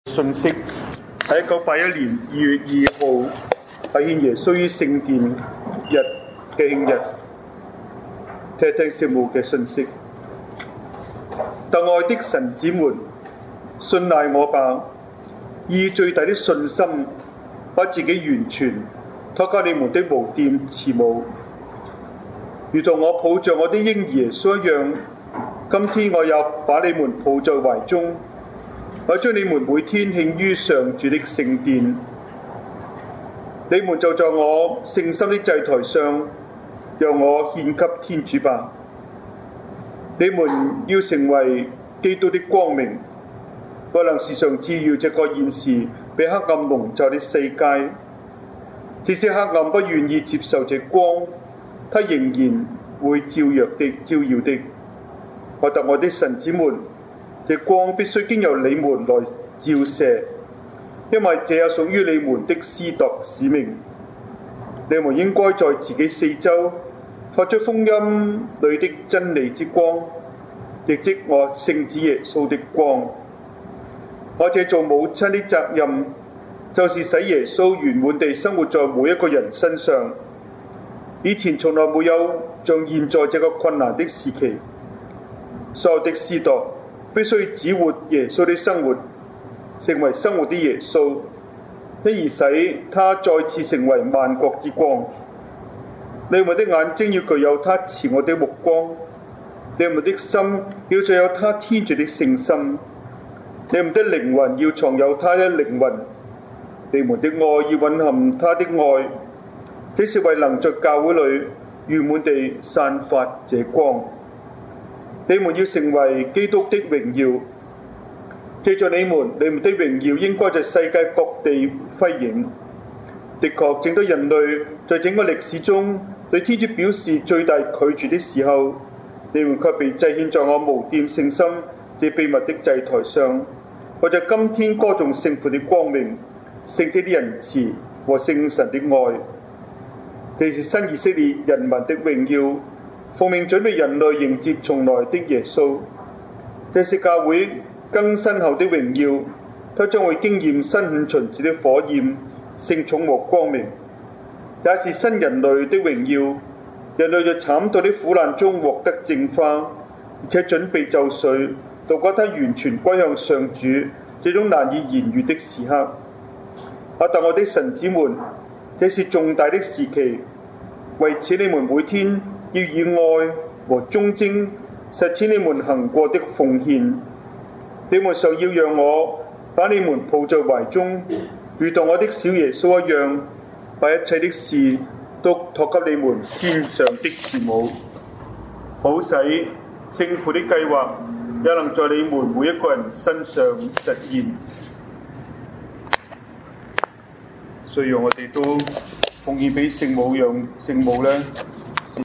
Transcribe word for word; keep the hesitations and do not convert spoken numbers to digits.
信息喺一九八一年二月二號係獻耶穌於聖殿日嘅慶日，聽聽聖母嘅信息。特愛的神子們，信賴我吧，以最大的信心，把自己完全託給你們的無玷慈母，如同我抱着我的嬰兒耶穌一樣。今天我也把你們抱在懷中，我將你們每天獻於上主的聖殿。你們就在我聖心的祭台上，讓我獻給天主吧。你們要成為基督的光明，我能時常照耀這個現時被黑暗籠罩的世界。即使黑暗不願意接受這光，它仍然會照耀的照耀的。我特愛的神子們，這光必須經由你們來照射，因為這也屬於你們的司鐸使命。你們應該在自己四周發出福音裏的真理之光，亦即我聖子耶穌的光。我這做母親的責任，就是使耶穌圓滿地生活在每一個人身上。以前從來沒有像現在這個困難的時期，所有的司鐸必須指活耶穌的生活，成為生活的耶穌，因而使他再次成為萬國之光。你們的眼睛要具有他慈愛的目光，你們的心要具有他天主的聖心，你們的靈魂要藏有他的靈魂，你們的愛要蘊含他的愛，這是為能在教會裏圓滿地散發這光。你們要成為基督的榮耀，借着你們，你們的榮耀應該在世界各地輝映。的確，正當人類在整個歷史中對天主表示最大拒絕的時候，你們卻被祭獻在我無玷聖心這秘密的祭台上，為在今天歌頌聖父的光明、聖體的仁慈和聖神的愛。這是新以色列人民的榮耀，奉命準備人類迎接從來的耶穌。這是教會更新後的榮耀，它將會經驗新五旬節的火焰、聖寵和光明。也是新人類的榮耀，人類在慘痛的苦難中獲得淨化，而且準備就緒，度過他完全歸向上主這種難以言喻的時刻。啊！但我的神子們，這是重大的時期，為此你們每天要以愛和忠貞實踐你們行過的奉獻。你們常要讓我把你們抱在懷中，如同我的小耶穌一樣，把一切的事都託給你們天上的慈母，好使聖父的計劃也能在你們每一個人身上實現。所以讓我哋都奉獻俾聖母，讓聖母呢